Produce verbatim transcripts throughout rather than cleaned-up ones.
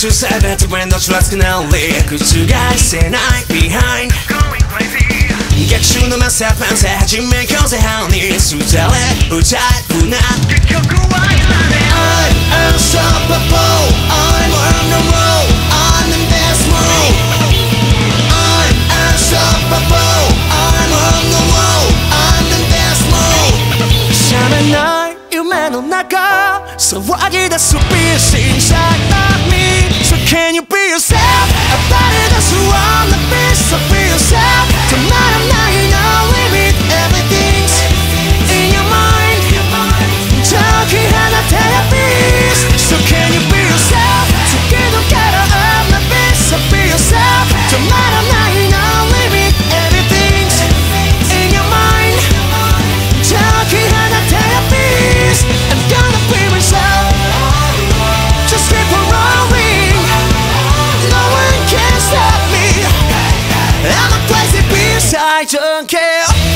to seventy when the trust can only 覆せない behind 逆襲のマスターパンサー始めようぜハニーすざれうちゃいな結局はいられ I'm unstoppable I'm on the road I'm in best mode I'm unstoppable I'm on the road I'm in best mode 覚めない夢の中騒ぎ出す Beast inside of me So can you be yourself? A body that's around the beast So be yourself止まらないno limit Everything's in your mind 解き放て Beast So can you be yourself? 突き抜ける I'm the beast So be yourself 止まらない no limit Everything's in your mind 解き放て Beast I'm gonna be myself Just keep on rolling No one can stop me I'm a crazy beast I don't care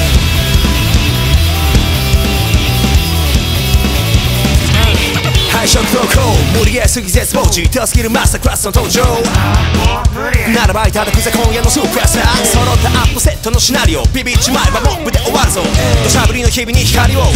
敗色投稿無理ゲーすぎ絶望時手をスキルマスタークラスの登場ならばいただくぜ今夜のスーパースター揃ったアップセットのシナリオビビっちまえばモップで終わるぞ土砂降りの日々に光を I'm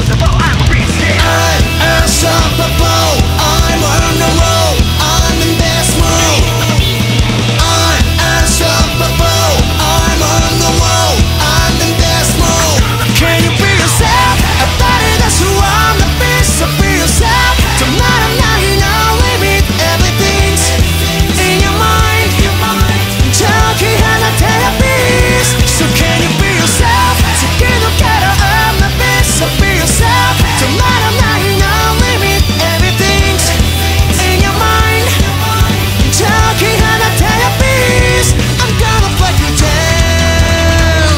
unstoppable I'm on the road I'm in best mode I'm unstoppable I'm on the road I'm in best mode Can you be yourself? A body that's around the beast So be yourself止まらない no limit Everything's in your mind 解き放て Beast So can you be yourself? 突き抜ける I'm the beast So be yourself 止まらない no limit Everything's in your mind 解き放て Beast I'm gonna break you down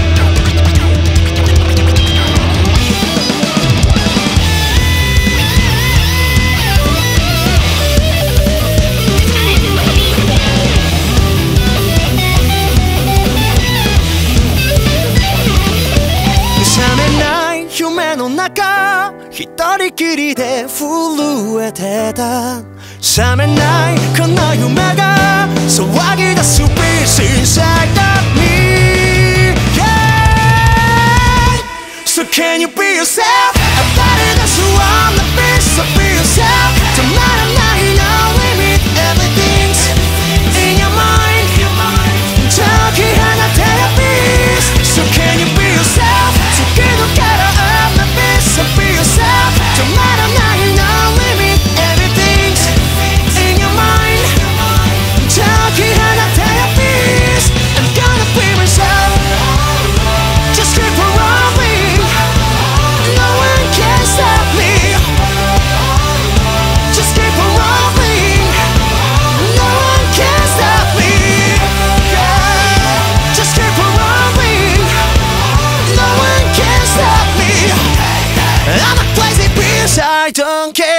覚めない夢の中一人きりで震えてた覚めないこの夢が騒ぎ出す Beast inside of me yeah. So can you be yourself? A body that's around the beast So be yourself 止まらない no limit Everything's in your mind 解き放て Beast So can you be yourself? 突き抜ける I'm the beast So be yourself 止まらない no limit Everything's in your mind 解き放て Beast I'm gonna be myself Just keep on rolling No one can stop me Just keep on rolling No one can stop me yeah. Just keep on rolling No one can stop me I'm a crazy beast I don't care